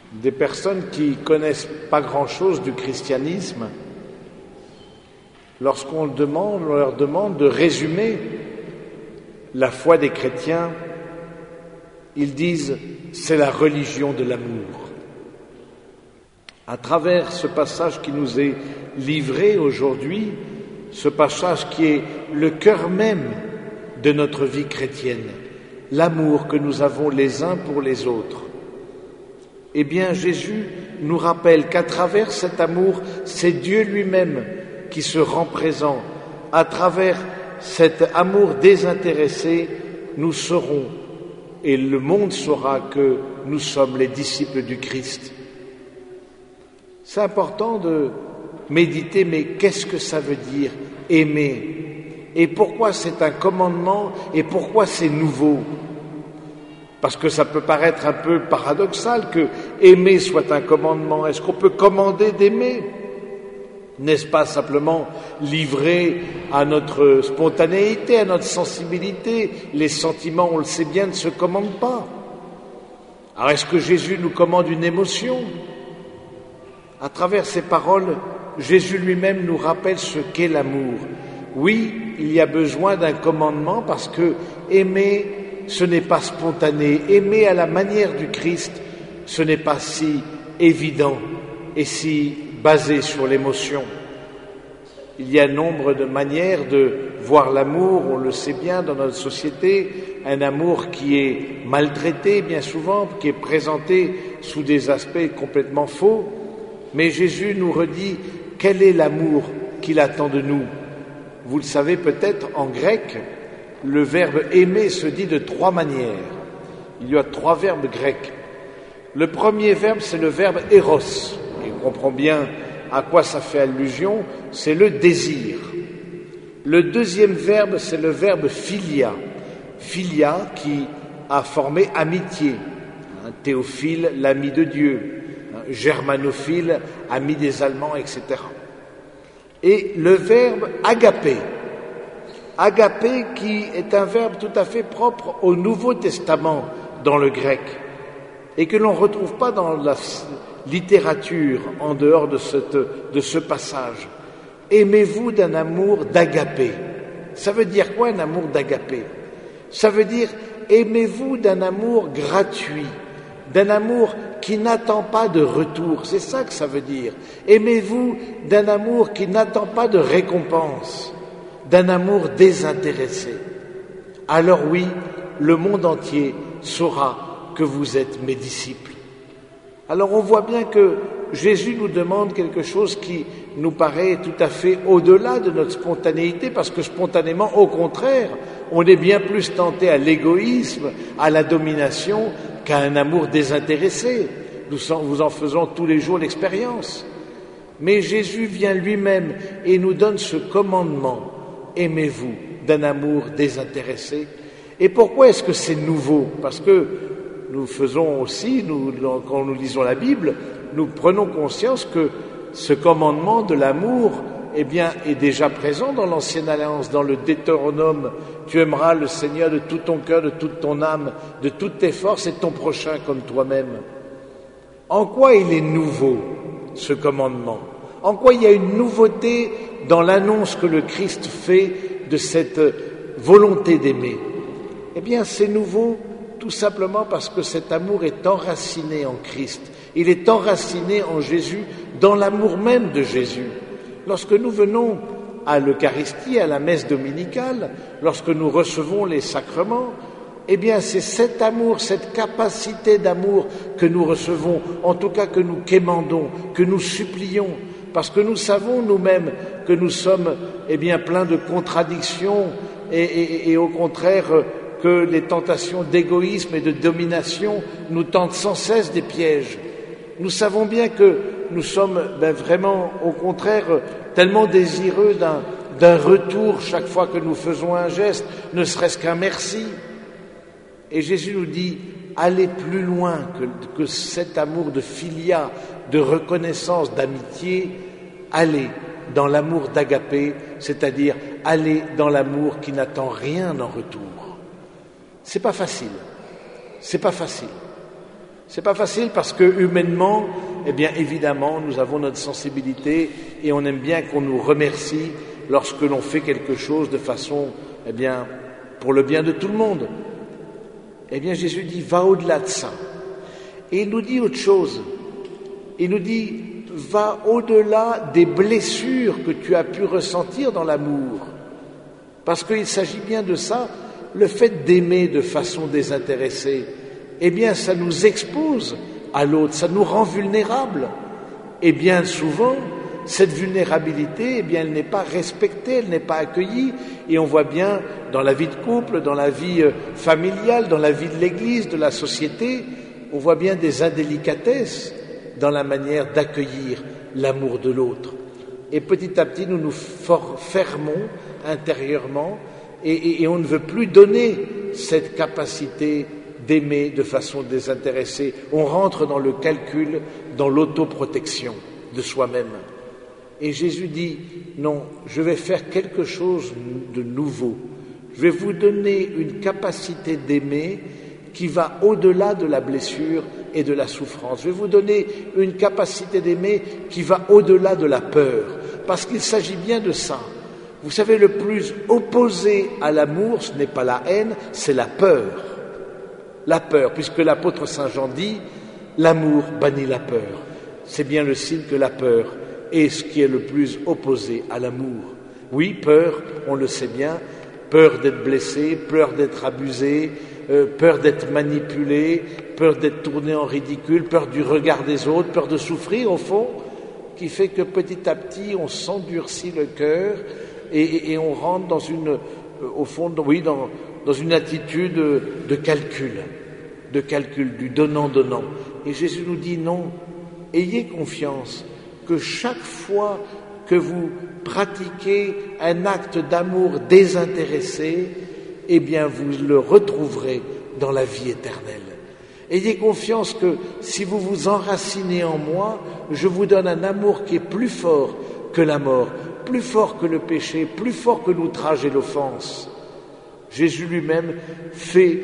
des personnes qui connaissent pas grand-chose du christianisme, lorsqu'on leur demande de résumer la foi des chrétiens, ils disent « c'est la religion de l'amour ». À travers ce passage qui nous est livré aujourd'hui, ce passage qui est le cœur même de notre vie chrétienne, l'amour que nous avons les uns pour les autres, eh bien Jésus nous rappelle qu'à travers cet amour, c'est Dieu lui-même qui se rend présent. À travers cet amour désintéressé, nous saurons, et le monde saura que nous sommes les disciples du Christ. C'est important de méditer, mais qu'est-ce que ça veut dire aimer? Et pourquoi c'est un commandement et pourquoi c'est nouveau? Parce que ça peut paraître un peu paradoxal que aimer soit un commandement. Est-ce qu'on peut commander d'aimer? N'est-ce pas simplement livré à notre spontanéité, à notre sensibilité? Les sentiments, on le sait bien, ne se commandent pas. Alors est-ce que Jésus nous commande une émotion? À travers ces paroles, Jésus lui-même nous rappelle ce qu'est l'amour. Oui, il y a besoin d'un commandement parce que aimer, ce n'est pas spontané. Aimer à la manière du Christ, ce n'est pas si évident et si basé sur l'émotion. Il y a nombre de manières de voir l'amour, on le sait bien dans notre société, un amour qui est maltraité bien souvent, qui est présenté sous des aspects complètement faux. Mais Jésus nous redit quel est l'amour qu'il attend de nous. Vous le savez peut-être, en grec, le verbe aimer se dit de 3 manières. Il y a 3 verbes grecs. Le premier verbe, c'est le verbe eros. Et on comprend bien à quoi ça fait allusion, c'est le désir. Le deuxième verbe, c'est le verbe philia. Philia qui a formé amitié. Théophile, l'ami de Dieu. Germanophile, ami des Allemands, etc. Et le verbe agapé. Agapé qui est un verbe tout à fait propre au Nouveau Testament dans le grec et que l'on ne retrouve pas dans la littérature en dehors de ce passage. Aimez-vous d'un amour d'agapé. Ça veut dire quoi un amour d'agapé? Ça veut dire aimez-vous d'un amour gratuit, d'un amour qui n'attend pas de retour. C'est ça que ça veut dire. Aimez-vous d'un amour qui n'attend pas de récompense, d'un amour désintéressé. Alors oui, le monde entier saura que vous êtes mes disciples. Alors on voit bien que Jésus nous demande quelque chose qui nous paraît tout à fait au-delà de notre spontanéité, parce que spontanément, au contraire, on est bien plus tenté à l'égoïsme, à la domination, qu'à un amour désintéressé. Nous en faisons tous les jours l'expérience. Mais Jésus vient lui-même et nous donne ce commandement. Aimez-vous d'un amour désintéressé. Et pourquoi est-ce que c'est nouveau? Parce que nous faisons aussi, quand nous lisons la Bible, nous prenons conscience que ce commandement de l'amour, eh bien, est déjà présent dans l'Ancienne Alliance, dans le Deutéronome. Tu aimeras le Seigneur de tout ton cœur, de toute ton âme, de toutes tes forces et ton prochain comme toi-même. En quoi il est nouveau, ce commandement? En quoi il y a une nouveauté dans l'annonce que le Christ fait de cette volonté d'aimer? Eh bien, c'est nouveau tout simplement parce que cet amour est enraciné en Christ. Il est enraciné en Jésus, dans l'amour même de Jésus. Lorsque nous venons à l'Eucharistie, à la messe dominicale, lorsque nous recevons les sacrements, eh bien c'est cet amour, cette capacité d'amour que nous recevons, en tout cas que nous quémandons, que nous supplions, parce que nous savons nous-mêmes que nous sommes eh bien pleins de contradictions et au contraire que les tentations d'égoïsme et de domination nous tentent sans cesse des pièges. Nous savons bien que nous sommes vraiment, au contraire, tellement désireux d'un retour chaque fois que nous faisons un geste, ne serait-ce qu'un merci. Et Jésus nous dit, allez plus loin que cet amour de philia, de reconnaissance, d'amitié, allez dans l'amour d'agapé, c'est-à-dire allez dans l'amour qui n'attend rien en retour. C'est pas facile. C'est pas facile parce que humainement, eh bien évidemment, nous avons notre sensibilité et on aime bien qu'on nous remercie lorsque l'on fait quelque chose de façon, eh bien, pour le bien de tout le monde. Eh bien, Jésus dit, va au-delà de ça. Et il nous dit autre chose. Il nous dit, va au-delà des blessures que tu as pu ressentir dans l'amour. Parce qu'il s'agit bien de ça, le fait d'aimer de façon désintéressée, eh bien, ça nous expose à l'autre, ça nous rend vulnérables. Et bien souvent, cette vulnérabilité, eh bien, elle n'est pas respectée, elle n'est pas accueillie. Et on voit bien dans la vie de couple, dans la vie familiale, dans la vie de l'Église, de la société, on voit bien des indélicatesses dans la manière d'accueillir l'amour de l'autre. Et petit à petit, nous nous fermons intérieurement et on ne veut plus donner cette capacité d'aimer de façon désintéressée. On rentre dans le calcul, dans l'autoprotection de soi-même. Et Jésus dit, non, je vais faire quelque chose de nouveau. Je vais vous donner une capacité d'aimer qui va au-delà de la blessure et de la souffrance. Je vais vous donner une capacité d'aimer qui va au-delà de la peur. Parce qu'il s'agit bien de ça. Vous savez, le plus opposé à l'amour, ce n'est pas la haine, c'est la peur. La peur, puisque l'apôtre Saint Jean dit, l'amour bannit la peur. C'est bien le signe que la peur est ce qui est le plus opposé à l'amour. Oui, peur, on le sait bien, peur d'être blessé, peur d'être abusé, peur d'être manipulé, peur d'être tourné en ridicule, peur du regard des autres, peur de souffrir au fond, qui fait que petit à petit on s'endurcit le cœur et on rentre dans une, au fond, oui, dans une attitude de calcul, du donnant-donnant. Et Jésus nous dit non, ayez confiance que chaque fois que vous pratiquez un acte d'amour désintéressé, eh bien vous le retrouverez dans la vie éternelle. Ayez confiance que si vous vous enracinez en moi, je vous donne un amour qui est plus fort que la mort, plus fort que le péché, plus fort que l'outrage et l'offense. Jésus lui-même fait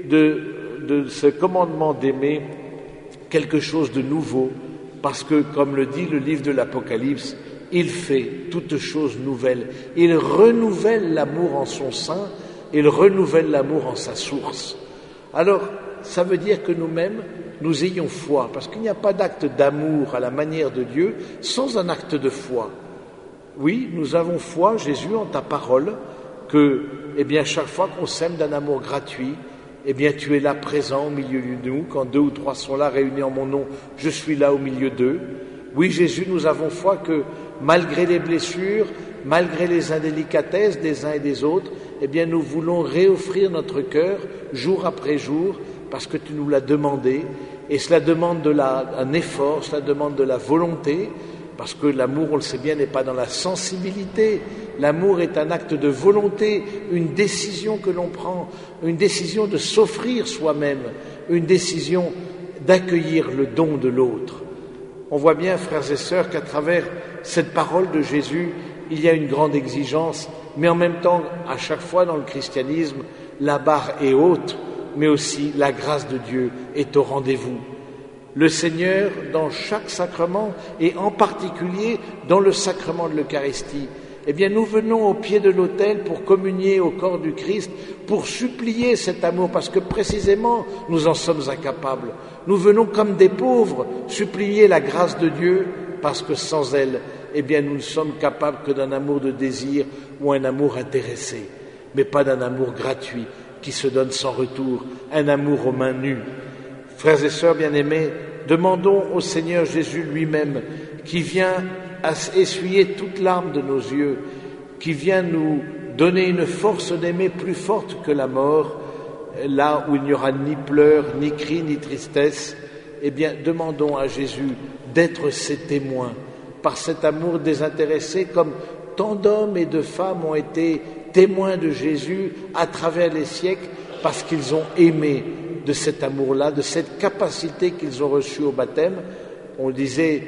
de ce commandement d'aimer quelque chose de nouveau, parce que, comme le dit le livre de l'Apocalypse, il fait toutes choses nouvelles. Il renouvelle l'amour en son sein, il renouvelle l'amour en sa source. Alors, ça veut dire que nous-mêmes, nous ayons foi, parce qu'il n'y a pas d'acte d'amour à la manière de Dieu sans un acte de foi. Oui, nous avons foi, Jésus, en ta parole, que, eh bien, chaque fois qu'on s'aime d'un amour gratuit, eh bien, tu es là présent au milieu de nous. Quand 2 ou 3 sont là réunis en mon nom, je suis là au milieu d'eux. Oui, Jésus, nous avons foi que, malgré les blessures, malgré les indélicatesses des uns et des autres, eh bien, nous voulons réoffrir notre cœur jour après jour, parce que tu nous l'as demandé, et cela demande un effort, cela demande de la volonté, parce que l'amour, on le sait bien, n'est pas dans la sensibilité. L'amour est un acte de volonté, une décision que l'on prend, une décision de s'offrir soi-même, une décision d'accueillir le don de l'autre. On voit bien, frères et sœurs, qu'à travers cette parole de Jésus, il y a une grande exigence, mais en même temps, à chaque fois dans le christianisme, la barre est haute, mais aussi la grâce de Dieu est au rendez-vous. Le Seigneur, dans chaque sacrement, et en particulier dans le sacrement de l'Eucharistie, eh bien, nous venons au pied de l'autel pour communier au corps du Christ, pour supplier cet amour, parce que précisément, nous en sommes incapables. Nous venons comme des pauvres supplier la grâce de Dieu, parce que sans elle, eh bien, nous ne sommes capables que d'un amour de désir ou un amour intéressé, mais pas d'un amour gratuit qui se donne sans retour, un amour aux mains nues. Frères et sœurs bien-aimés, demandons au Seigneur Jésus lui-même, qui vient à essuyer toute larme de nos yeux, qui vient nous donner une force d'aimer plus forte que la mort, là où il n'y aura ni pleurs, ni cris, ni tristesse. Eh bien, demandons à Jésus d'être ses témoins, par cet amour désintéressé, comme tant d'hommes et de femmes ont été témoins de Jésus à travers les siècles, parce qu'ils ont aimé de cet amour-là, de cette capacité qu'ils ont reçue au baptême. On disait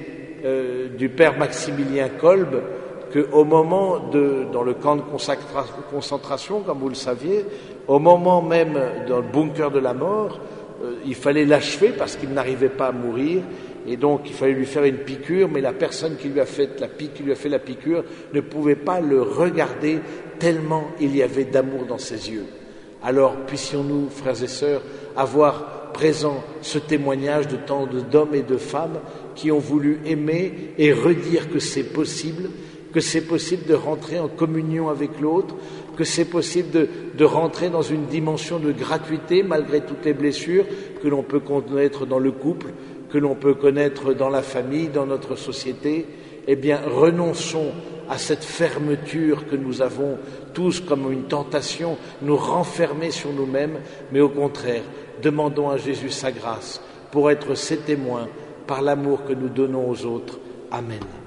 du père Maximilien Kolb qu'au moment dans le camp de concentration, comme vous le saviez, au moment même dans le bunker de la mort, il fallait l'achever parce qu'il n'arrivait pas à mourir, et donc il fallait lui faire une piqûre, mais la personne qui lui a fait la piqûre ne pouvait pas le regarder tellement il y avait d'amour dans ses yeux. Alors puissions-nous, frères et sœurs, avoir présent ce témoignage de tant d'hommes et de femmes qui ont voulu aimer et redire que c'est possible de rentrer en communion avec l'autre, que c'est possible de rentrer dans une dimension de gratuité malgré toutes les blessures que l'on peut connaître dans le couple, que l'on peut connaître dans la famille, dans notre société. Eh bien, renonçons à cette fermeture que nous avons tous comme une tentation, nous renfermer sur nous-mêmes, mais au contraire, demandons à Jésus sa grâce pour être ses témoins par l'amour que nous donnons aux autres. Amen.